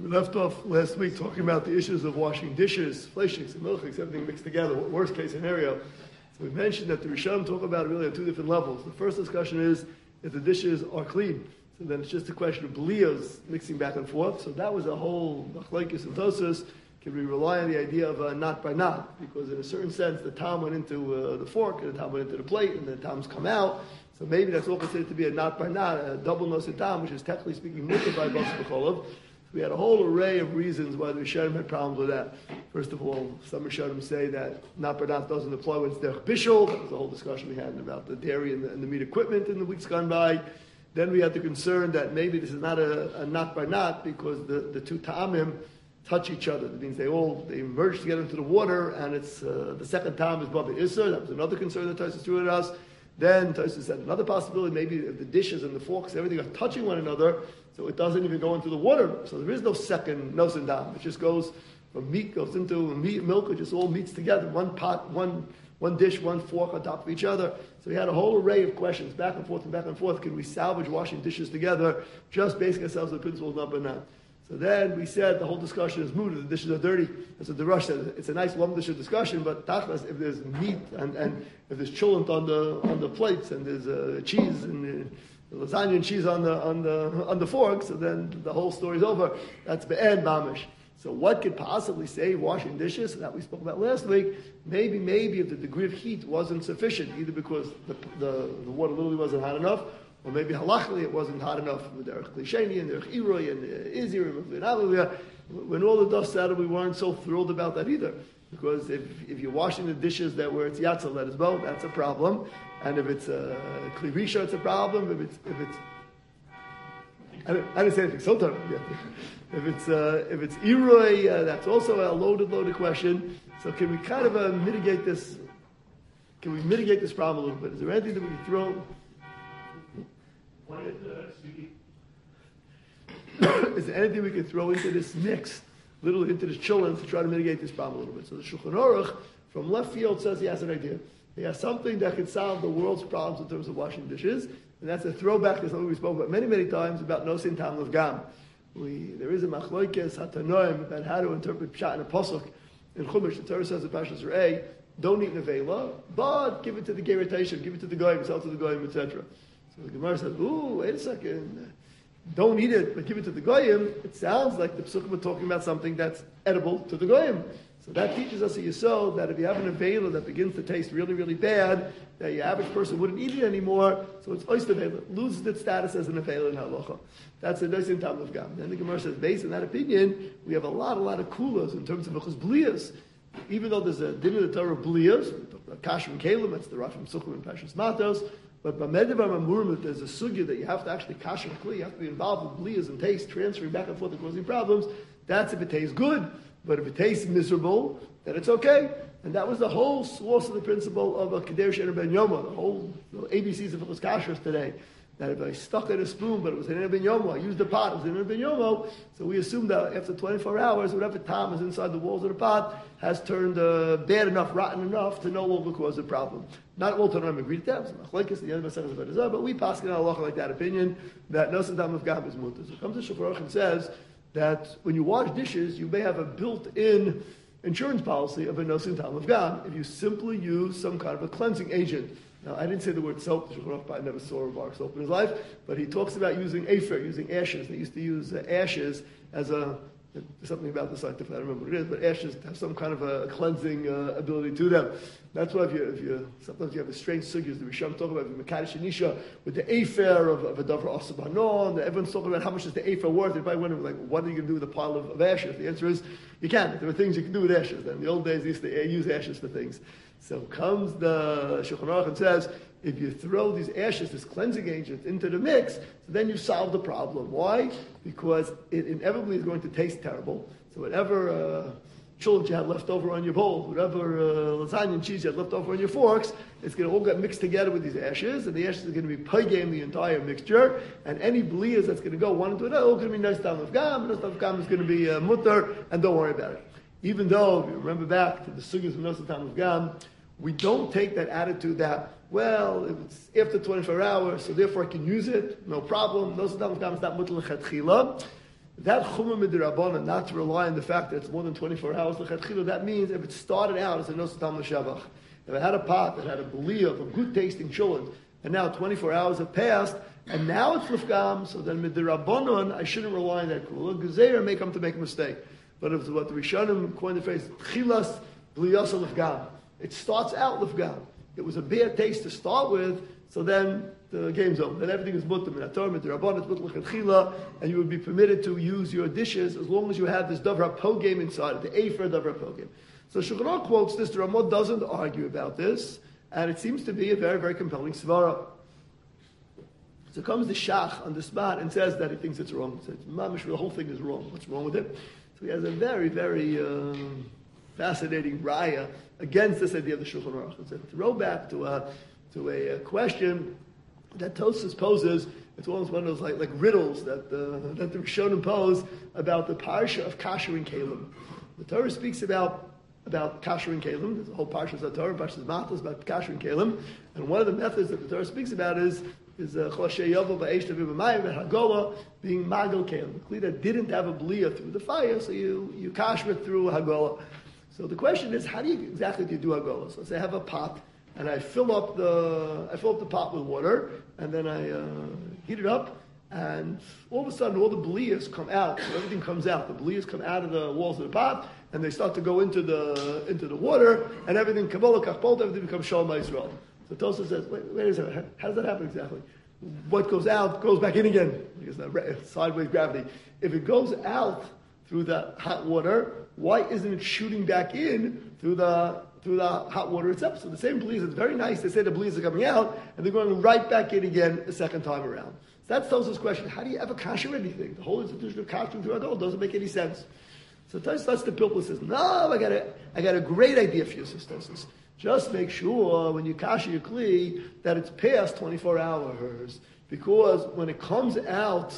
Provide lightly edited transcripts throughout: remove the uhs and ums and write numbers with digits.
left off last week talking about the issues of washing dishes, fleischiks and milchiks, everything mixed together, worst case scenario. So we mentioned that the Rishonim talk about it really on two different levels. The first discussion is if the dishes are clean. So then it's just a question of bliyos mixing back and forth. So that was a whole machlokes and tosos. Can we rely on the idea of knot by knot? Because in a certain sense, the tam went into the fork, and the tam went into the plate, and the tams come out. So maybe that's all considered to be a knot by knot, a double nosid tam, which is technically speaking mutter by bas b'cholov. We had a whole array of reasons why the Rishonim had problems with that. First of all, some Rishonim say that knot by knot doesn't apply when it's derech bishul. That was the whole discussion we had about the dairy and the meat equipment in the weeks gone by. Then we had the concern that maybe this is not a knot by knot because the two ta'amim touch each other. That means they merge together into the water, and it's the second ta'am is Baba Isser. That was another concern that Tosfos threw at us. Then Tosfos said another possibility, maybe if the dishes and the forks, everything are touching one another, so it doesn't even go into the water. So there is no second nosin dam. It just goes from meat, goes into meat, milk, it just all meets together. One pot, one dish, one fork on top of each other. So we had a whole array of questions, back and forth and back and forth. Can we salvage washing dishes together, just basing ourselves on the principle of not but not? So then we said the whole discussion is mooted, the dishes are dirty. That's what the Rush said. It's a nice long dish discussion, but tachlas, if there's meat and if there's chulent on the plates and there's cheese and lasagna and cheese on the fork, so then the whole story's over. That's be'en mamish. So what could possibly save washing dishes? That we spoke about last week. Maybe if the degree of heat wasn't sufficient, either because the water literally wasn't hot enough, or maybe halachically it wasn't hot enough with derech klisheni and derech iroi and izir and avavia. When all the dust settled, we weren't so thrilled about that either. Because if you're washing the dishes where it's yatzel, that is well, that's a problem. And if it's klirisha, it's a problem. If it's I didn't say anything. Sometimes, yeah. If it's iroi, that's also a loaded question. So can we kind of mitigate this? Can we mitigate this problem a little bit? Is there anything that we can throw? Is there anything we can throw into this mix, literally into this children, to try to mitigate this problem a little bit? So the Shulchan Aruch from left field says he has an idea. He has something that can solve the world's problems in terms of washing dishes, and that's a throwback to something we spoke about many times about nosin tam of gam. There is a machlokes hatanoim about how to interpret pshat in a pasuk in Chumash. The Torah says in Parshas Re'eh, don't eat nevela, but give it to the geraitation, give it to the goyim, sell to the goyim, etc. So the Gemara says, wait a second, don't eat it, but give it to the goyim. It sounds like the psukim are talking about something that's edible to the goyim. So that teaches us a yesod that if you have an avela that begins to taste really bad, that your average person wouldn't eat it anymore, so it's oyster avela. It loses its status as an avela in halacha. That's a nosin tam of gam. Then the Gemara says, based on that opinion, we have a lot of kulas in terms of v'chus bliyas. Even though there's a din of the Torah of bliyas, kasher and kalim, that's the Rav from Sukkot and Pashas Matos. But by Medivar Mamurim, there's a sugya that you have to actually kasher and kli, you have to be involved with bliyas and taste, transferring back and forth and causing problems. That's if it tastes good. But if it tastes miserable, then it's okay. And that was the whole source of the principle of a Keder She'er Ben Yoma, the whole ABCs of Fichus Kashrus today. That if I stuck in a spoon, but it was in a Ben Yomo, I used the pot, it was in a Ben Yomo, so we assume that after 24 hours, whatever tam is inside the walls of the pot has turned bad enough, rotten enough to no longer cause a problem. Not all Tanoim agree to that, the end of the but we pass in Allah like that opinion, that no Saddam of Gam is mutter. So it comes to Shulchan Aruch and says that when you wash dishes, you may have a built-in insurance policy of a nosin tam of gam if you simply use some kind of a cleansing agent. Now, I didn't say the word soap. The Shulchan Aruch probably never saw a bar of soap in his life, but he talks about using afer, using ashes. They used to use ashes as something about the scientific, I don't remember what it is, but ashes have some kind of a cleansing ability to them. That's why if you sometimes you have a strange sugyas, the Risham talk about the Mekadosh Anisha with the afer of a davar asab hanon. Everyone's talking about how much is the afer worth. Everybody wondering, like, what are you going to do with a pile of ashes? The answer is, you can. There are things you can do with ashes. And in the old days, they used to use ashes for things. So comes the Shulchan Aruch and says, if you throw these ashes, this cleansing agent, into the mix, so then you solve the problem. Why? Because it inevitably is going to taste terrible. So whatever chulent you have left over on your bowl, whatever lasagna and cheese you have left over on your forks, it's going to all get mixed together with these ashes, and the ashes are going to be paygam the entire mixture, and any bliyas that's going to go one into another, all going to be nice tam of gam, and nice tam of gam is going to be mutter, and don't worry about it. Even though, if you remember back to the sugyas of nice tam of gam, we don't take that attitude that, well, if it's after 24 hours, so therefore I can use it, no problem. Nice tam of gam is not mutter l'chatchila. That chumah midirabbanan, not to rely on the fact that it's more than 24 hours lechatchila, that means if it started out as a nosatam l'shavach, if I had a pot that had a beliyah of a good tasting cholent, and now 24 hours have passed, and now it's lifgam, so then midirabbanan, I shouldn't rely on that kula. Gezeira may come to make a mistake. But if what the Rishonim coined the phrase, chilas bliyasa lifgam, it starts out lifgam. It was a bad taste to start with, so then the game's over. Then everything is mutter min haTorah, midirabbanan, it's mutter l'chadchila, and you would be permitted to use your dishes as long as you have this davar pogam inside it, the afer davar pogam. So Shulchan Aruch quotes this. The Ramah doesn't argue about this, and it seems to be a very, very compelling svara. So comes the Shach on the spot and says that he thinks it's wrong. He says, Mamish, the whole thing is wrong. What's wrong with it? So he has a very, very fascinating raya against this idea of the Shulchan Aruch. It's a throwback to a question that Tosfos poses. It's almost one of those like riddles that the Rishonim pose about the parsha of Kasher and Kalim. The Torah speaks about Kasher and Kalim. There's a whole parsha of Torah, parsha of Matos, about Kasher and Kalim. And one of the methods that the Torah speaks about is Hagolah being Magol Kalim. The Kli that didn't have a B'liya through the fire, so you kasher it through Hagolah. So the question is, how do you do Hagolah? So say I have a pot, and I fill up the pot with water, and then I heat it up, and all of a sudden all the B'liyas come out. So everything comes out. The B'liyas come out of the walls of the pot, and they start to go into the water, and everything Kabbalah Kachbol, everything becomes Shalom Yisrael. So Tosfos says, wait a second, how does that happen exactly? What goes out goes back in again, because that sideways gravity. If it goes out through the hot water, why isn't it shooting back in through the hot water itself? So the same bleeds, it's very nice, they say the bleeds are coming out, and they're going right back in again a second time around. So that's Tosfos' question, how do you ever kasher anything? The whole institution of kashering through Hagolah doesn't make any sense. So Tosfos the Pilpul says, no, I got a great idea for you, says Tosfos. Just make sure when you kasher your kli that it's past 24 hours, because when it comes out,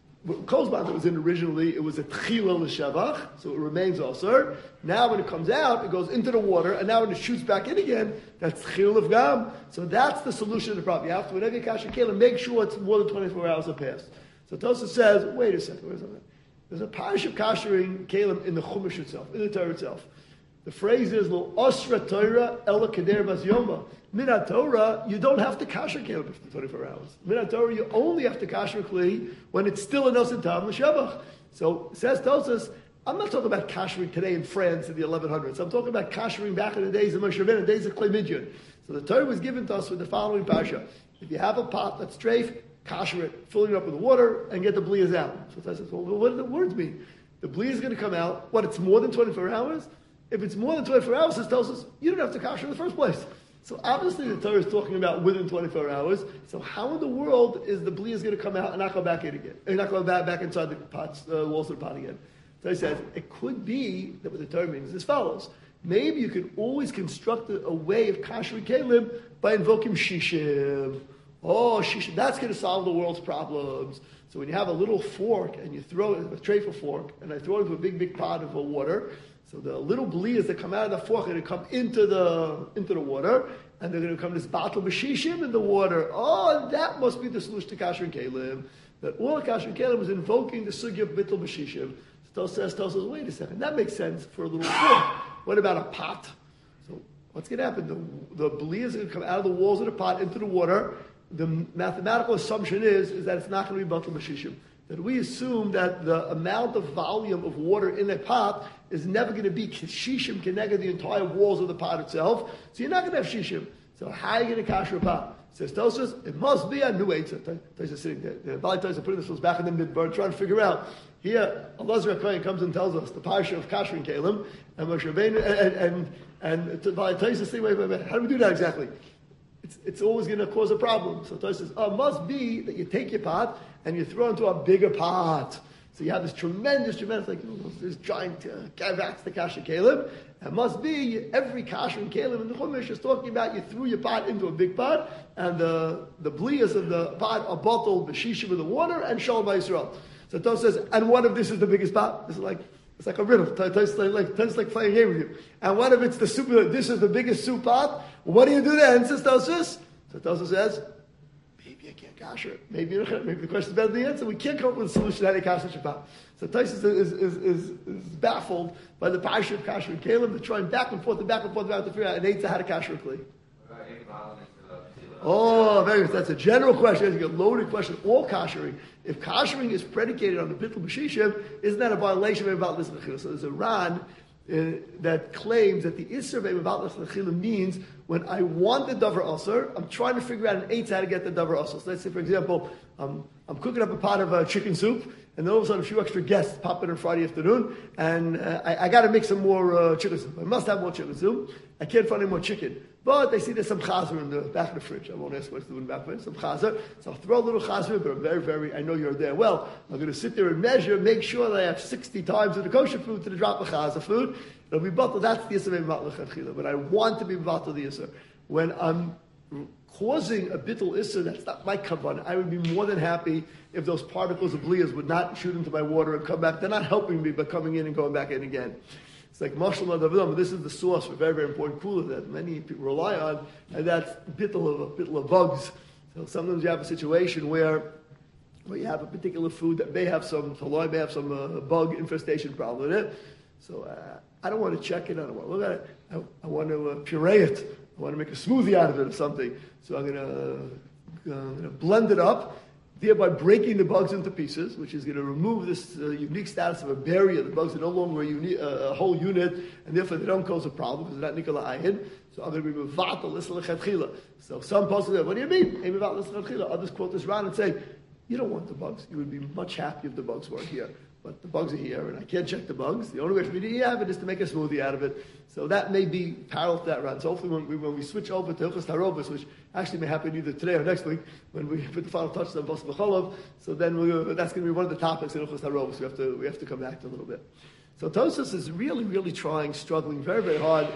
Kozban that was in originally, it was a tchila l'shavach, so it remains osur. Now when it comes out, it goes into the water, and now when it shoots back in again, that's tchila of gam. So that's the solution to the problem. You have to, whenever you kasher kelim, make sure it's more than 24 hours have passed. So Tosfos says, wait a second. There's a parish of kashering kelim in the Chumash itself, in the Torah itself. The phrase is "Lo osra Torah ela keder bas yoma." Min Torah, you don't have to kasher kelim for 24 hours. Min Torah, you only have to kasher kli when it's still a nosen tam l'shavach. So says Tosfos, I'm not talking about kashering today in France in the 1100s. I'm talking about kashering back in the days of Moshe Rabbeinu, the days of Klei Midyan. So the Torah was given to us with the following parsha: if you have a pot that's treif, kasher it, filling it up with water, and get the bliyas out. So Tosfos says, well, what do the words mean? The bliyas is going to come out. What? It's more than 24 hours. If it's more than 24 hours, it tells us you don't have to kasher in the first place. So obviously the Torah is talking about within 24 hours. So how in the world is the bliyas going to come out and not go back in again? And not go back inside the pots, walls of the pot again? So he says, it could be that what the Torah means is as follows. Maybe you can always construct a way of kashering kelim by invoking shishim. Oh, shishim, that's going to solve the world's problems. So when you have a little fork and you throw it, a treifah fork, and I throw it into a big pot of water, so the little bliyas that come out of the fork are going to come into the water, and they're going to come this battle b'shishim in the water. Oh, that must be the solution to kasher and kelim. That all kasher and kelim is invoking the sugya of bittul b'shishim. So tells us, wait a second, that makes sense for a little fork. What about a pot? So what's going to happen? The bliyas are going to come out of the walls of the pot into the water. The mathematical assumption is that it's not going to be bittul b'shishim. That we assume that the amount of volume of water in a pot is never going to be shishim connected the entire walls of the pot itself. So you're not going to have shishim. So how are you going to kasher a pot? Says Tosfos, it must be a new eitzah. Tosfos sitting there. The Bali Tosfos putting this back in the midbar, trying to figure out. Here, Elazar HaKohen comes and tells us the parsha of kashering kelim, and Moshe Rabbeinu, and the Bali Tosfos think, wait, how do we do that exactly? It's always going to cause a problem. So Tosfos says, it must be that you take your pot and you throw it into a bigger pot. So you have this tremendous, like this giant gavats, the kasher kelim. It must be every kasher and kelim in the Chumash is talking about you threw your pot into a big pot, and the bliyas of the pot are bottled b'shishim with the water and shalom Yisrael. So Tosfos says, and what if this is the biggest pot? This is it's like a riddle. Tosfos like playing a game with you. And what if it's the soup? This is the biggest soup pot. What do you do then? Says Tosfos. So Tosfos says, maybe you can't kasher. Maybe the question is better than the answer. We can't come up with a solution how to kasher Shabbat. So Taisus is baffled by the parsha of kasher and Caleb. They're trying back and forth to figure out an eitzah how to kasher a kli. Oh, very good. That's a general question. That's a loaded question. All kashering. If kashering is predicated on the bittul b'shishim, isn't that a violation of about this nechila? So there's a Ran that claims that the Isser of about this nechila means when I want the davar asr, I'm trying to figure out an eitzah how to get the davar asr. So let's say, for example, I'm cooking up a pot of chicken soup, and then all of a sudden a few extra guests pop in on Friday afternoon, and I got to make some more chicken soup. I must have more chicken soup. I can't find any more chicken. But they see there's some chazer in the back of the fridge. I won't ask what's in the back of it. Some chazer. So I'll throw a little chazer in, but I'm very, very, I know you're there. Well, I'm going to sit there and measure, make sure that I have 60 times of the kosher food to the drop of chazer food. It'll be batal. That's the Yisr Me'emat L'Chadchila. But I want to be batal the Yisr. When I'm causing a bittul Isser, that's not my kavan. I would be more than happy if those particles of bliyas would not shoot into my water and come back. They're not helping me, but coming in and going back in again. It's like Mashal Madavilam, but this is the source for very, very important kula that many people rely on, and that's bittul of bugs. So sometimes you have a situation where you have a particular food that may have some bug infestation problem in it. So I don't want to check it. I don't want to look at it. I want to puree it. I want to make a smoothie out of it or something. So I'm going to blend it up, thereby breaking the bugs into pieces, which is going to remove this unique status of a barrier. The bugs are no longer a whole unit, and therefore they don't cause a problem because they're not Nikola Ayin. So I'm going to be mevatel l'sel lechatchila. So some posted, what do you mean? Mevatel l'sel lechatchila. Others quote this round and say, you don't want the bugs. You would be much happier if the bugs weren't here. But the bugs are here, and I can't check the bugs. The only way for me to have it is to make a smoothie out of it. So that may be parallel to that round. So hopefully when we switch over to Hilchos Tarobos, which actually may happen either today or next week, when we put the final touch on Bas B'cholov, so then that's going to be one of the topics in Hilchos Tarobos. We have to come back to a little bit. So Tosfos is really, really struggling very, very hard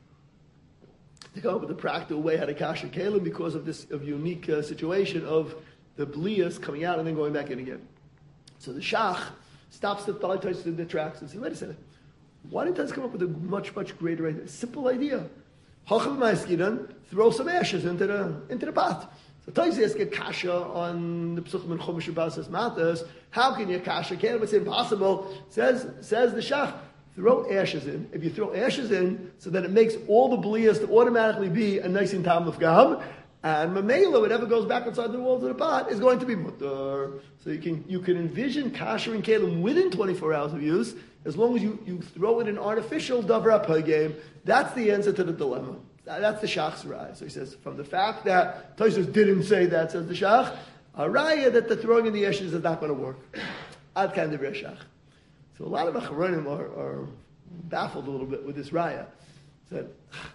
to come up with a practical way how to kasher kalim because of this unique situation of the bliyas coming out and then going back in again. So the shach stops the Talaitos in the tracks and says, wait a second, why didn't us come up with a much, much greater idea? Simple idea. Hachal ma'askidan, throw some ashes into the pot. So Taisy get kasha on the Psuchim and Chumash Basas Matas. How can you kasha? Can't it's impossible. Says the shach, throw ashes in. If you throw ashes in, so that it makes all the bliyas to automatically be a nice in tam of gam. And mamela, whatever goes back inside the walls of the pot, is going to be mutter. So you can envision kasher and kalim within 24 hours of use, as long as you throw in an artificial davar apagim. That's the answer to the dilemma. That's the shach's raya. So he says, from the fact that Tosfos didn't say that, says the shach, a raya that the throwing in the ashes is not going to work. Ad kind of shach. So a lot of acharonim are baffled a little bit with this raya. Said,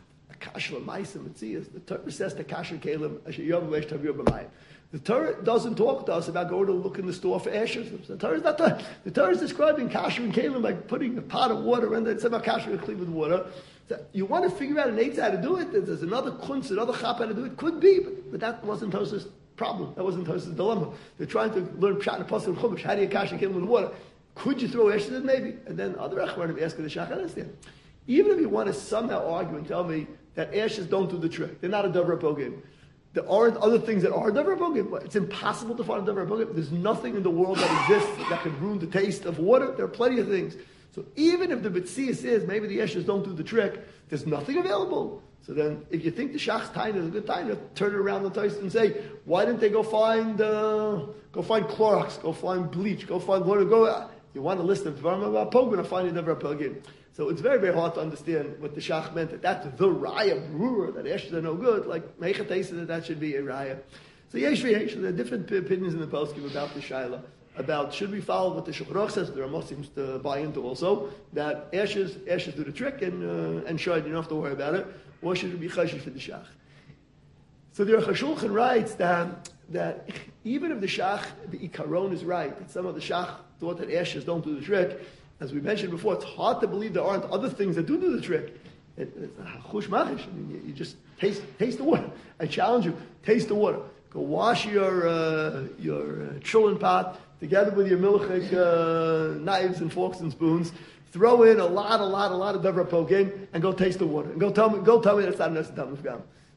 the Torah says to kasher kalim, the Torah doesn't talk to us about going to look in the store for ashes. The Torah is describing kasher and kalim by putting a pot of water in there. It's about kasher and clean with water. So you want to figure out an eitzah how to do it. There's another kunz, another chap how to do it. Could be, but that wasn't Tosfos' problem. That wasn't Tosfos' dilemma. They're trying to learn pshat and pasuk and chumash. How do you kasher and kalim with water? Could you throw ashes in? Maybe. And then other achronim ask the shach, I understand. Even if you want to somehow argue and tell me that ashes don't do the trick, they're not a davar apogim. There aren't other things that are davar apogim. It's impossible to find a davar apogim. There's nothing in the world that exists that can ruin the taste of water. There are plenty of things. So even if the B'tzias is maybe the ashes don't do the trick, there's nothing available. So then, if you think the shach's time is a good time, to turn it around the taste and say, why didn't they go find Clorox, go find bleach, go find water, you want a list of dvarim about pogim and find a davar apogim. So it's very, very hard to understand what the shach meant, that that's the raya brewer, that ashes are no good, like Mechatei that should be a raya. So there are different opinions in the poskim about the shaila, about should we follow what the Shulchan Aruch says, the Rama seems to buy into also, that ashes do the trick and shad, you don't have to worry about it, or should it be chashish for the shach? So the Aruch HaShulchan writes that even if the shach, the ikaron is right, that some of the shach thought that ashes don't do the trick, as we mentioned before, it's hard to believe there aren't other things that do the trick. It's chush machish. I mean, you just taste the water. I challenge you, taste the water. Go wash your chulin pot together with your milchik knives and forks and spoons. Throw in a lot of davar apogim and go taste the water. And go tell me that's not a nesed tam of gam.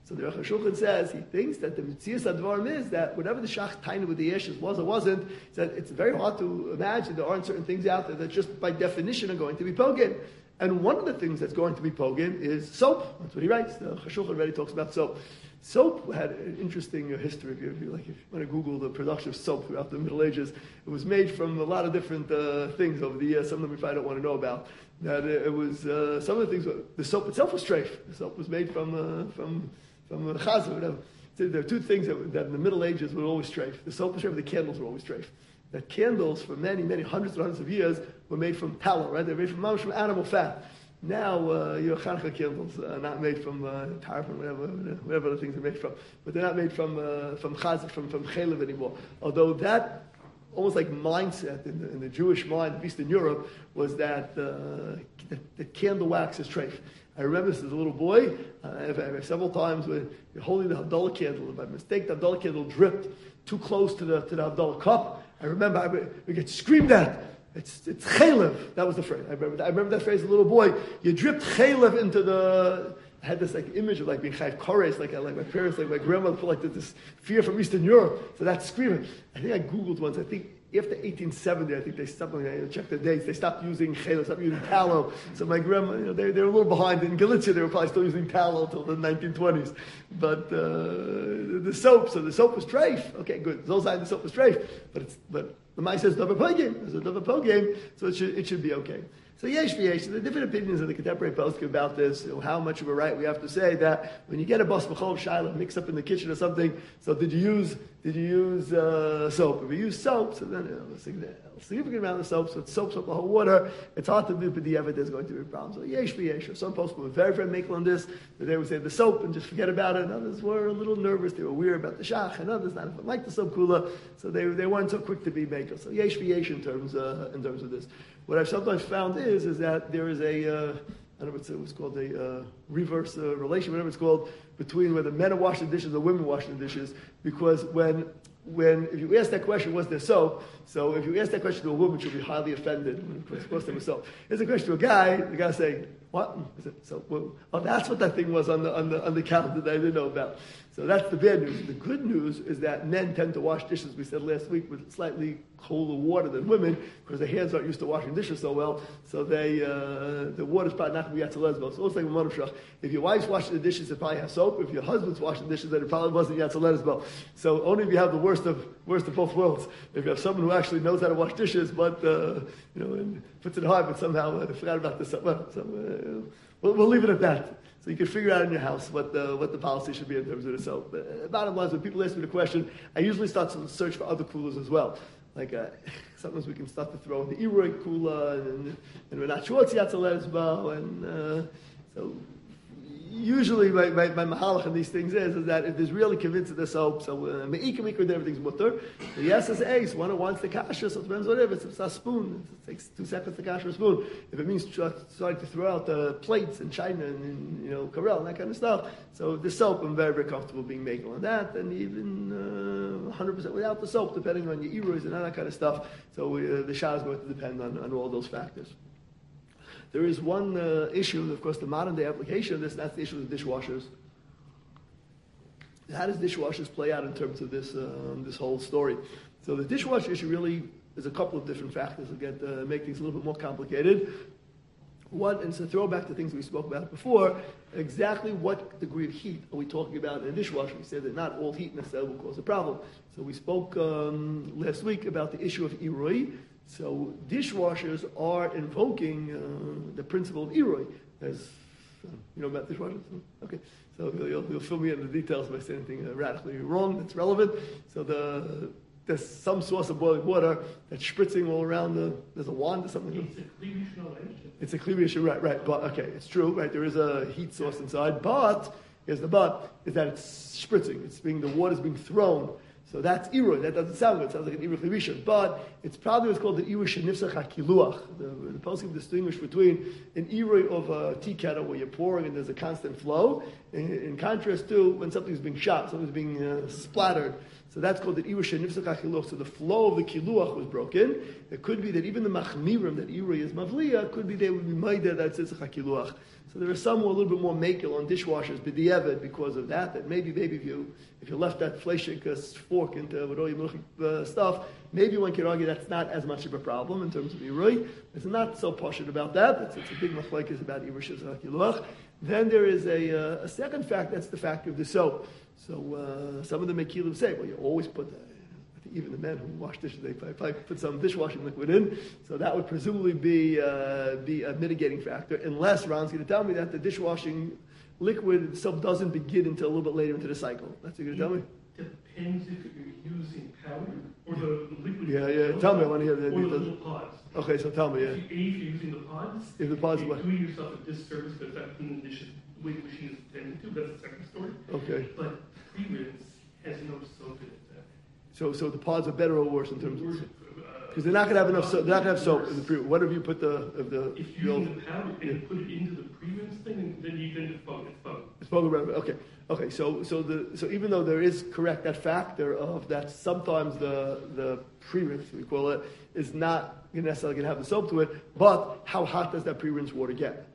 So the Aruch HaShulchan says he thinks that the Metzias Advarim is that whatever the Shach Taina with the Yeshes was or wasn't, that it's very hard to imagine there aren't certain things out there that just by definition are going to be pogin. And one of the things that's going to be pogin is soap. That's what he writes. The HaShulchan already talks about soap. Soap had an interesting history. If you want to Google the production of soap throughout the Middle Ages, it was made from a lot of different things over the years. Some of them we probably don't want to know about. That it was some of the things. The soap itself was treif. The soap was made from chazah, whatever. So there are two things that in the Middle Ages were always treif. The soap was treif. The candles were always treif. That candles for many, many hundreds and hundreds of years were made from tallow. Right? They're made from animal fat. Now, your Chanukah candles are not made from paraffin, whatever other things they're made from. But they're not made from chazah, from chaylev anymore. Although that, almost like mindset in the Jewish mind of Eastern Europe, was that the candle wax is treif. I remember this as a little boy, several times when you're holding the Havdalah candle, and by mistake the Havdalah candle dripped too close to the Havdalah cup. I remember we get screamed at. It's chaylev. That was the phrase. I remember that phrase as a little boy. You dripped chaylev into the. I had this image of being chayv kores, like my parents, like my grandmother put this fear from Eastern Europe. So that's screaming. I think I Googled once. I think after 1870, I think they stopped. I checked the dates. They stopped using chaylev, stopped using tallow. So my grandma, they were a little behind. In Galicia, they were probably still using tallow until the 1920s. But the soap was treif. Okay, good. Zolzai, the soap was treif. But the Mai says davar pogim. There's a davar pogim, so it should be okay. So yesh v'yesh. There are different opinions in the contemporary poskim about this. How much of a right we have to say that when you get a bas b'chol shaila mixed up in the kitchen or something. So did you use soap? If you use soap, so then a significant amount of soap. So it soaks up the whole water. It's hard to do, but the evidence there's going to be problems. So yesh v'yesh. Some poskim were very very makel on this. They would say the soap and just forget about it. And others were a little nervous. They were weird about the shach, and others not like the soap kula. So they weren't so quick to be makel. So yesh v'yesh in terms of this. What I've sometimes found is that there is I don't know what it was called, a reverse relation, whatever it's called, between whether men are washing the dishes or women washing the dishes. Because when if you ask that question, was there soap? So if you ask that question to a woman, she'll be highly offended. Of course there was soap. Here's a question to a guy. The guy saying, "What? Is it soap? Well, oh, that's what that thing was on the counter that I didn't know about." So that's the bad news. The good news is that men tend to wash dishes, we said last week, with slightly colder water than women, because their hands aren't used to washing dishes so well. So the water's probably not going to be Yatzel Ezbo. So it's like a Monoshach. If your wife's washing the dishes, it probably has soap. If your husband's washing the dishes, then it probably wasn't Yatzel Ezbo. So only if you have the worst of both worlds. If you have someone who actually knows how to wash dishes, but and puts it hard, but somehow forgot about this. We'll leave it at that. So you can figure out in your house what the policy should be in terms of the soap. Bottom line is, when people ask me the question, I usually start to search for other coolers as well. Sometimes we can start to throw in the Iroi cooler, and we're not sure it's Yatzel Ezbo, and so usually my mahalach in these things is that if there's really convinced of the soap, so me'ikam everything's mutter. The yes is ace. One wants the kasha, so it depends whatever. It's a spoon. It takes 2 seconds to kasha a spoon. If it means starting to throw out the plates and china and Karel and that kind of stuff, so the soap I'm very very comfortable being making on that, and even 100% without the soap, depending on your eros and all that kind of stuff. So the shah is going to depend on all those factors. There is one issue, of course, the modern day application of this, that's the issue of dishwashers. How does dishwashers play out in terms of this whole story? So the dishwasher issue really is a couple of different factors that make things a little bit more complicated. One, and to throw back to things we spoke about before, exactly what degree of heat are we talking about in a dishwasher? We said that not all heat necessarily will cause a problem. So we spoke last week about the issue of Iroi. So dishwashers are invoking the principle of Iroi. As you know about dishwashers? Okay. So you'll fill me in the details if I say anything radically wrong that's relevant. So there's some source of boiling water that's spritzing all around there's a wand or something. It's a Kli B'Yisrael, right. But okay, it's true, right? There is a heat source inside, but here's the but, is that it's spritzing. The water's being thrown. So that's Iroi. That doesn't sound good. It sounds like an Iroi Chlivisha. But it's probably what's called the Iroi Shenifsach HaKiluach. The poskim distinguish between an Iroi of a tea kettle where you're pouring and there's a constant flow, in contrast to when something's being shot, something's being splattered. So that's called the Irush Nifsach HaKiluach. So the flow of the Kiluach was broken. It could be that even the Machmirim, that Irui is Mavliya, could be they would be Maida that Tzitzach HaKiluach. So there are some who are a little bit more makel on dishwashers, b'diavad, because of that. That maybe if you left that fleshik fork into with all your milchik stuff, maybe one could argue that's not as much of a problem in terms of Irui. It's not so poshut about that. It's a big machlekes about Irush HaKiluach. Then there is a second fact, that's the factor of the soap. So some of the mekilim say, well, you always put I think even the men who wash dishes, they probably put some dishwashing liquid in. So that would presumably be a mitigating factor, unless Ron's going to tell me that the dishwashing liquid soap doesn't begin until a little bit later into the cycle. That's what you're going to tell me? Depends if you're using powder or the liquid. Yeah. Tell me, I want to hear the little pods. Okay, so tell me, yeah. If you're using the pods, if the pods, you're doing yourself a disservice because that's in the dishes the way the machine is intended to. That's the second story. Okay. But pre-rinse has no soap in it. So the pods are better or worse in terms of because they're not going to have enough soap. They're not going to have soap in the pre. What if you put the if you're using the powder and you put it into the pre-rinse thing, then it's foam. It's foam. Okay. So even though there is correct that factor of that sometimes the pre-rinse we call it is not necessarily going to have the soap to it, but how hot does that pre-rinse water get?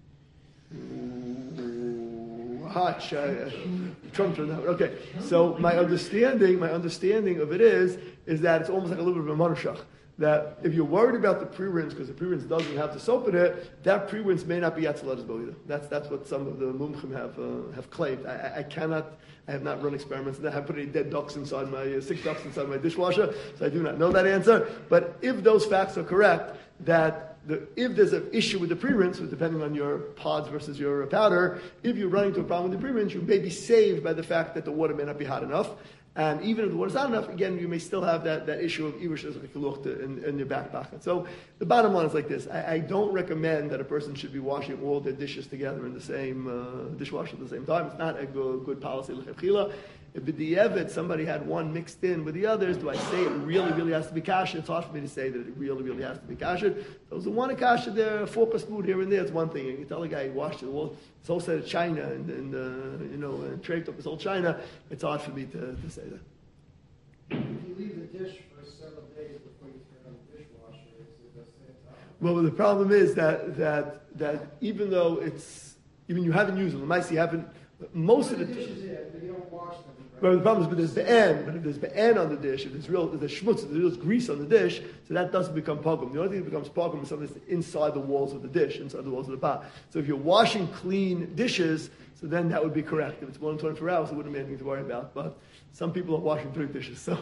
Hot. Trump turned out. Okay. So my understanding of it is that it's almost like a little bit of a manushach. That if you're worried about the pre-rinse, because the pre-rinse doesn't have the soap in it, that pre-rinse may not be Yatzalat either. That's what some of the mumchim have claimed. I have not run experiments. I have put any dead ducks inside sick ducks inside my dishwasher, so I do not know that answer. But if those facts are correct, that if there's an issue with the pre-rinse, depending on your pods versus your powder, if you run into a problem with the pre-rinse, you may be saved by the fact that the water may not be hot enough. And even if the water's not enough, again, you may still have that issue of Irush in your back pocket. So the bottom line is like this. I don't recommend that a person should be washing all their dishes together in the same dishwasher at the same time. It's not a good policy. If b'di'evet somebody had one mixed in with the others, do I say it really has to be kasher? It's hard for me to say that it really has to be kasher. Those who want a kasher, they're fork or spoon here and there. It's one thing. You can tell a guy he washed it. Well, it's all set of China and draped up his whole China. It's hard for me to say that. If you leave the dish for 7 days before you turn on the dishwasher, is it the same time? Well, the problem is that even though even you haven't used them, you haven't. Most of the dishes in, but you don't wash them. Well, the problem is, if there's be'en on the dish, if there's schmutz, if there's grease on the dish, so that doesn't become pogum. The only thing that becomes pogum is something that's inside the walls of the dish, inside the walls of the pot. So if you're washing clean dishes, so then that would be correct. If it's more than 24 hours, it wouldn't be anything to worry about. But some people are washing dirty dishes, so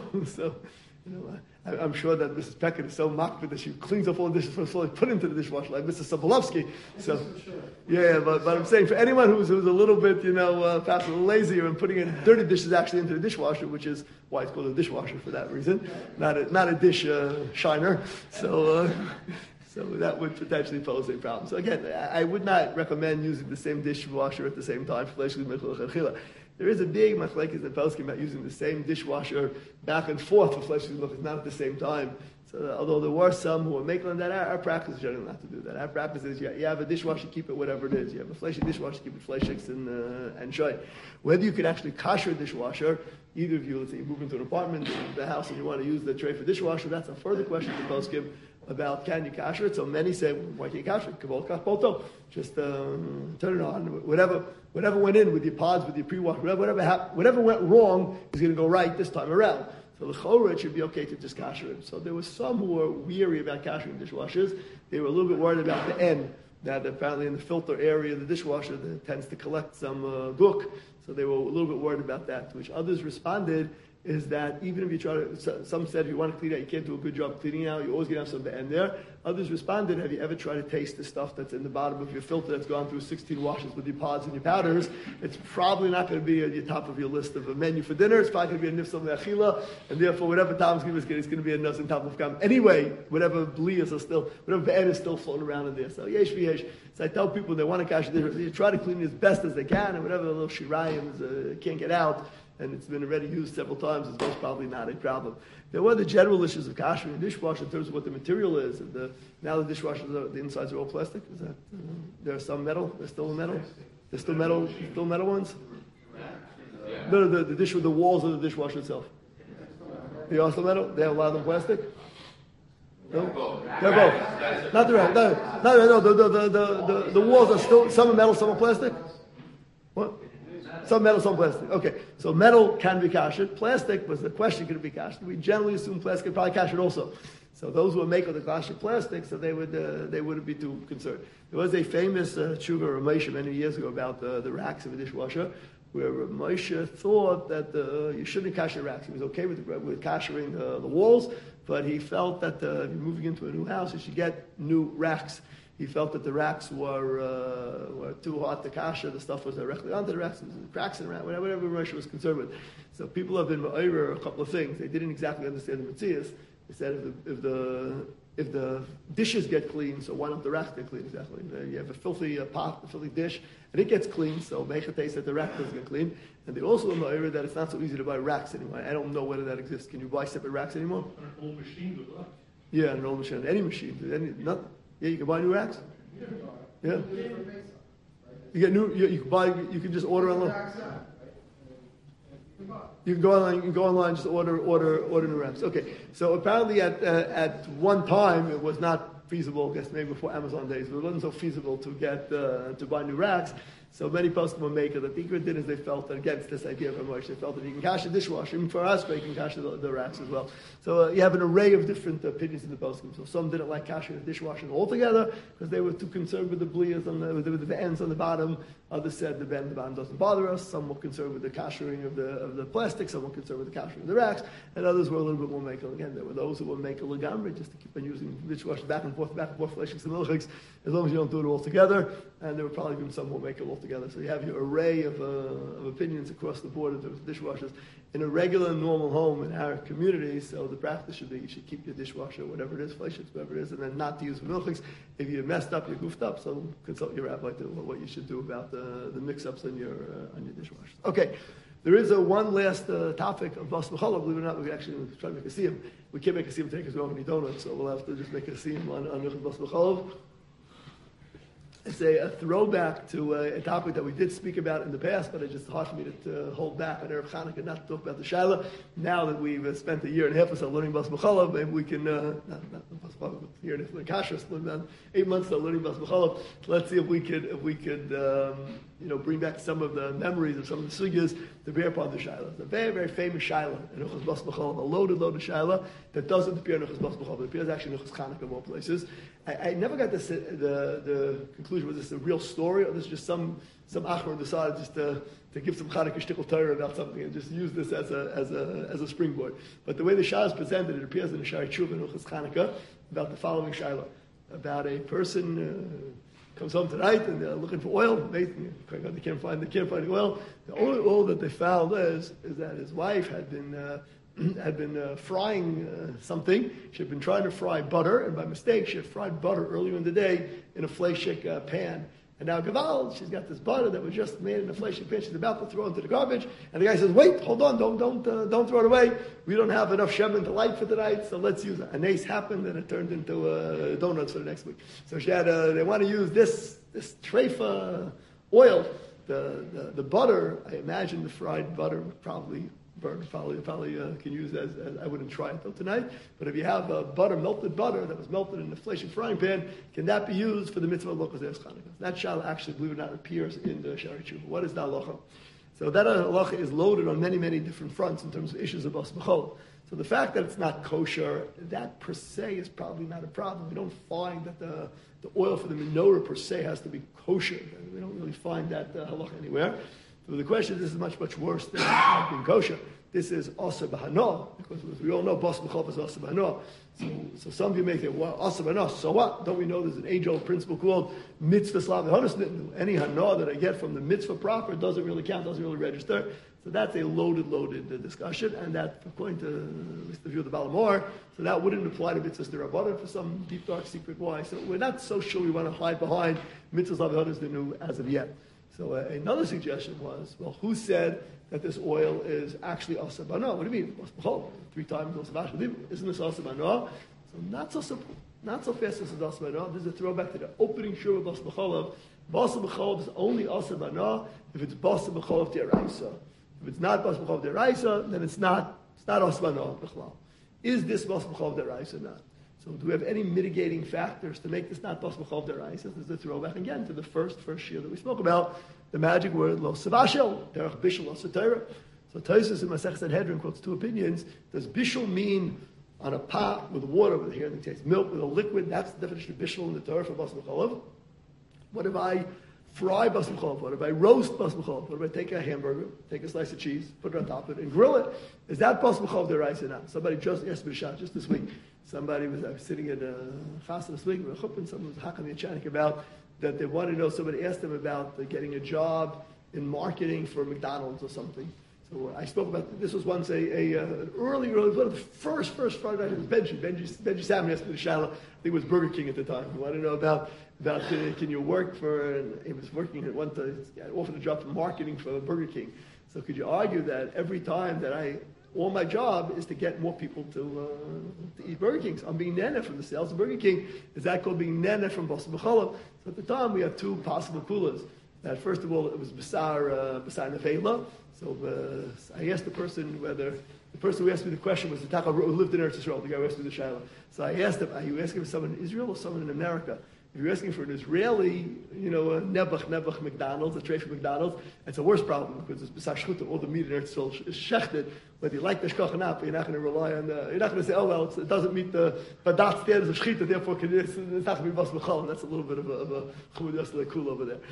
I'm sure that Mrs. Peckett is so mocked that she cleans up all the dishes before they put into the dishwasher, like Mrs. Sobolovsky. So, but I'm saying for anyone who's a little bit, perhaps a little lazier and putting in dirty dishes actually into the dishwasher, which is why it's called a dishwasher for that reason, not a dish shiner. So that would potentially pose a problem. So again, I would not recommend using the same dishwasher at the same time. There is a big machlekes in poskim about using the same dishwasher back and forth for flesh and not at the same time. So although there were some who are making that, our practice is generally not to do that. Our practice is you have a dishwasher, keep it whatever it is. You have a fleshy dishwasher, keep it fleshiks and shoy. Whether you can actually kasher a dishwasher, either of you, let's say you move into an apartment, the house, and you want to use the tray for dishwasher, that's a further question to poskim about can you kasher it. So many say, why can't you kasher it? Kavol kach poto. Just turn it on. Whatever went in with your pods, with your pre-wash, whatever went wrong is going to go right this time around. So the chorah, it should be okay to just kasher it. So there were some who were weary about kashering dishwashers. They were a little bit worried about the end, that apparently in the filter area of the dishwasher that tends to collect some guk. So they were a little bit worried about that, to which others responded is that even if you try to, some said if you want to clean out, you can't do a good job cleaning out, you're always going to have some be'en there. Others responded, have you ever tried to taste the stuff that's in the bottom of your filter that's gone through 16 washes with your pods and your powders? It's probably not going to be at the top of your list of a menu for dinner. It's probably going to be a nifsal me'achila, and therefore whatever Tom's going to get, it's going to be a nifs on top of gam. Anyway, whatever bliyas are still, whatever be'en is still floating around in there. So yesh v'yesh. So I tell people they want to cash this, they try to clean it as best as they can, and whatever the little shirayim can't get out, and it's been already used several times, it's most probably not a problem. There were the general issues of kashering and dishwasher in terms of what the material is. And now the dishwashers, the insides are all plastic. Is that there's some metal? There's still metal. There's still metal ones. No, the dish with the walls of the dishwasher itself. They also metal? They have a lot of them plastic? No? They're both. Not the rack. No, the walls are still, some are metal, some are plastic? What? Some metal, some plastic. Okay, so metal can be kashed. Plastic was the question, could it be kashed? We generally assume plastic could probably kashed also. So those who make of the kashed plastic, so they wouldn't be too concerned. There was a famous tshuva Ramesha many years ago about the racks of a dishwasher, where Moshe thought that you shouldn't cash the racks. He was okay with kashering the walls, but he felt that if you're moving into a new house, you should get new racks. He felt that the racks were too hot to kasher. The stuff was directly onto the racks. There was cracks in the rack, whatever Moshe was concerned with. So people have been over a couple of things. They didn't exactly understand the Metzias. They said if the dishes get clean, so why don't the racks get clean exactly? You have a filthy pot, a filthy dish, and it gets clean, so Meichates that the rack doesn't get clean. And they also know that it's not so easy to buy racks anymore. I don't know whether that exists. Can you buy separate racks anymore? On an old machine, good luck. Yeah, an old machine. Any machine. Yeah, you can buy new racks? Yeah. You get new, you can buy, you can just order online. You can go online, just order new racks. Okay, so apparently at one time it was not feasible. I guess maybe before Amazon days, but it wasn't so feasible to get to buy new racks. So many poskim were making that the Ikra did is they felt against this idea of Moshe. They felt that you can cash the dishwasher, even for us, but you can cash the racks as well. So you have an array of different opinions in the poskim. So some didn't like cashing the dishwasher altogether because they were too concerned with the blias with the ends on the bottom. Others said the bend on the bottom doesn't bother us. Some were concerned with the cashering of the plastic. Some were concerned with the cashering of the racks, and others were a little bit more makel. Again, there were those who were makel legamri, just to keep on using the dishwasher back and forth, fleshing some milchiks, as long as you don't do it all together. And there were probably even some who make it all together. So you have your array of opinions across the board in terms of dishwashers. In a regular, normal home in our community, so the practice should be you should keep your dishwasher, whatever it is, fleshings, whatever it is, and then not to use milchiks. If you messed up, you goofed up, so consult your rabbi to what you should do about the mix-ups on your dishwashers. Okay. There is one last topic of Bas B'Cholov. Believe it or not, we can actually try to make a siyum. We can't make a siyum today because we don't have any donuts, so we'll have to just make a siyum on Bas B'Cholov. It's a throwback to a topic that we did speak about in the past, but it's just hard for me to hold back on Erev Chanukah not to talk about the Shaila. Now that we've spent a year and a half or so learning Bas B'Cholov, maybe we can, not Bas B'Cholov, but a year and a half learning Kashrus, learned about 8 months now learning Bas B'Cholov. Let's see if we could bring back some of the memories of some of the sugyas to bear upon the Shaila. It's a very, very famous Shaila in Uchas Bas B'Cholov, a loaded Shaila that doesn't appear in Uchas Bas B'Cholov. It appears actually in Uchas Chanukah of all places. I never got the conclusion, was this a real story or this is just some achor decided just to give some Chanukah shtickle Torah about something and just use this as a springboard. But the way the Shah is presented, it appears in the Shari Tshuva in Uchas Chanukah about the following Shaila, about a person comes home tonight and they're looking for oil. They can't find the oil. The only oil that they found is that his wife had been frying something. She had been trying to fry butter, and by mistake, she had fried butter earlier in the day in a fleshik pan. And now Gaval, she's got this butter that was just made in a fleshik pan. She's about to throw it into the garbage, and the guy says, "Wait, hold on, don't throw it away. We don't have enough shemen to light for tonight, so let's use it." A nace happened, and it turned into donuts for the next week. So she had they want to use this treifa oil. The butter, I imagine the fried butter would probably burn. Probably can use as I wouldn't try it though tonight. But if you have melted butter that was melted in a fleshing frying pan, can that be used for the mitzvah of Lochos Eretz Chanukah? That shal actually, believe it or not, appears in the Shari Tshuva. What is the halacha? So that halacha is loaded on many, many different fronts in terms of issues of Bas B'Cholov. So the fact that it's not kosher, that per se is probably not a problem. We don't find that the oil for the menorah per se has to be kosher. We don't really find that halacha anywhere. So the question is, this is much, much worse than not being kosher. This is Asa B'Hano, because we all know Bas B'Cholov is Asa B'Hano. So some of you may think, well, Asa B'Hano, so what? Don't we know there's an age-old principle called Mitzvah Slav V'Honos? Any Hano that I get from the mitzvah proper doesn't really count, doesn't really register. So that's a loaded discussion, and that, according to at least the view of the Balamor, so that wouldn't apply to mitzvahs derabbanan for some deep, dark secret why. So we're not so sure we want to hide behind mitzvahs Slav V'Honos as of yet. So another suggestion was, well, who said that this oil is actually Asa B'Hano? What do you mean? 3 times Asa B'Hano. Isn't this Asa B'Hano? So not so simple. Not so fast as Asa B'Hano. This is a throwback to the opening shur of Bas B'Cholov. Bas B'Cholov is only Asa B'Hano if it's Bas B'Cholov D'Oraisa. If it's not Bas B'Cholov D'Oraisa, then it's not It's not osmano b'chlal. Is this bas b'chol deraisa or not? So do we have any mitigating factors to make this not bas b'chol deraisa? This is a throwback again to the first shiur that we spoke about, the magic word lo savashel, derech bishul lo satira. So Tosfos in Masechet Sanhedrin quotes two opinions. Does bishul mean on a pot with water, with here that tastes milk, with a liquid? That's the definition of bishul in the Torah for bas b'chol. What if I fry bas b'chol? What if I roast bas b'chol? What if I take a hamburger, take a slice of cheese, put it on top of it, and grill it? Is that bas b'chol deraisa or not? Somebody just asked me a shot just this week. I was sitting at a chasna this week with a chuppah, and someone was hakim yachanik about that they wanted to know. Somebody asked them about getting a job in marketing for McDonald's or something. So I spoke about this. Was once an early one of the first Friday night. It was Benji Salmon asked me the shala. I think it was Burger King at the time. He wanted to know about can you work for? And he was working at one time. Offered a job for marketing for Burger King. So could you argue that every time that all my job is to get more people to eat Burger Kings? I'm being nene from the sales of Burger King. Is that called being nene from Bas B'cholav? So at the time we had two possible kulas. That first of all it was Basar Nevela. So I asked the person who asked me the question was the Taka who lived in Eretz Yisrael, the guy who asked me the Shaila. So I asked him, are you asking for someone in Israel or someone in America? If you're asking for an Israeli, a Nebuch McDonald's, a tray from McDonald's, it's a worse problem because it's B'sar Shchuta, all the meat in Eretz Yisrael is shechted. Whether you like the shkoch or not, but you're not going to rely on you're not going to say, oh well, it doesn't meet the Badat standards of Shechita, therefore it's not going to be Bas B'chol. That's a little bit of a Chumud Yosel cool over there.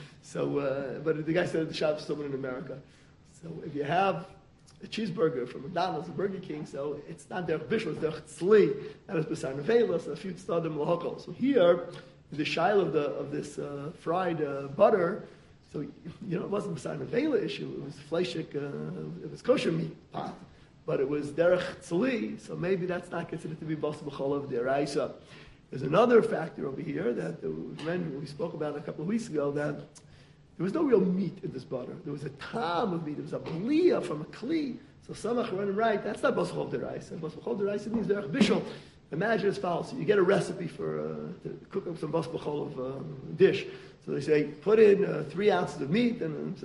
So, but the guy said the shop is someone in America. So if you have a cheeseburger from McDonald's, a Burger King, so it's not their bishul, it's their tzli, and it's B'sar Nevela, so a few tzadim l'hokol. So here, the shail of this fried butter, so it wasn't B'sar Nevela issue, it was fleshik, it was kosher meat pot, but it was derech tzli, so maybe that's not considered to be bas b'chol of deraisa. There's another factor over here that we spoke about a couple of weeks ago, that there was no real meat in this butter. There was a tam of meat. There was a bliyah from a kli. So samach running right, that's not bas b'chol deraisa. Bas b'chol deraisa means derech bishul. Imagine as follows. So you get a recipe to cook up some bas b'chol of dish. So they say, put in 3 ounces of meat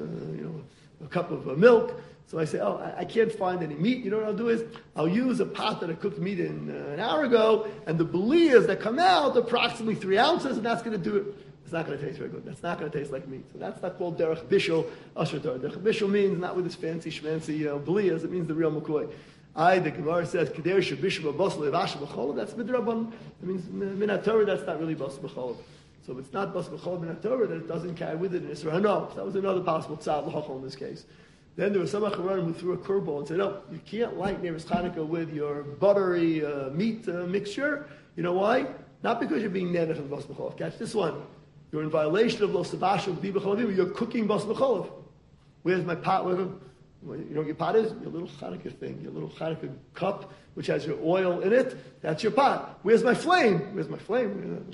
and a cup of milk. So I say, I can't find any meat. You know what I'll do is, I'll use a pot that I cooked meat in an hour ago, and the beliyas that come out, approximately 3 ounces, and that's going to do it. It's not going to taste very good. That's not going to taste like meat. So that's not called derech bishul asher Torah. Derech bishul means not with this fancy schmancy beliyas. It means the real McCoy. The Gemara says, Keder shebishul b'bas levash b'cholav. That's midrabban. It means minat Torah. That's not really bas b'cholav. So if it's not bas b'cholav minat Torah, then it doesn't carry with it an Isra. No, that was another possible tzad l'chachol in this case. Then there was some Acharonim who threw a curveball and said, no, you can't light Nevis Chanukah with your buttery meat mixture. You know why? Not because you're being neder from bas b'cholav. Catch this one. You're in violation of lo savashu b'di b'cholavim. You're cooking bas b'cholav. Where's my pot? You know what your pot is? Your little Chanukah thing, your little Chanukah cup, which has your oil in it. That's your pot. Where's my flame? Where's my flame?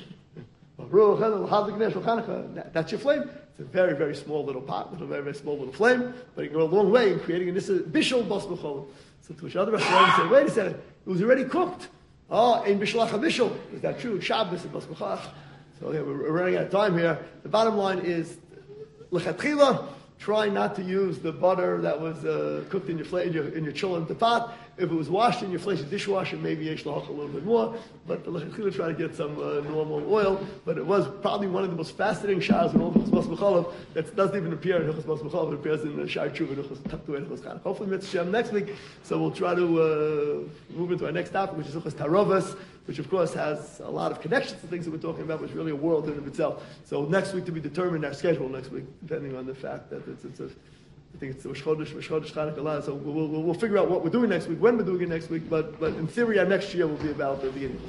That's your flame. It's a very, very small little pot with a very, very small little flame, but it can go a long way in creating this bishul bas b'cholav. So to which other Acharonim say, wait a second, it was already cooked. In bishlach bishul. Is that true? Shabbos and bas b'cholav. So yeah, we're running out of time here. The bottom line is, lechatchila, try not to use the butter that was cooked in your chulin the pot. If it was washed in your flesh dishwasher, maybe yesh lahach a little bit more. But the lechatchila, try to get some normal oil. But it was probably one of the most fascinating shas in all of Bas B'cholav that doesn't even appear in Hilchos Bas B'cholav. It appears in Shar Tshuva, tucked away in Hilchos Chanukah. Hopefully, Mitzvah next week. So we'll try to move into our next topic, which is Hilchos Tarovas, which of course has a lot of connections to things that we're talking about, but it's really a world in and of itself. So next week to be determined, our schedule next week, depending on the fact that I think it's Rosh Chodesh Chanukah. So we'll figure out what we're doing next week, when we're doing it next week, but in theory, our next year will be about the beginning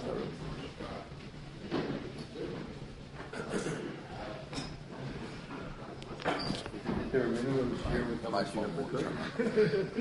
of Tarovas.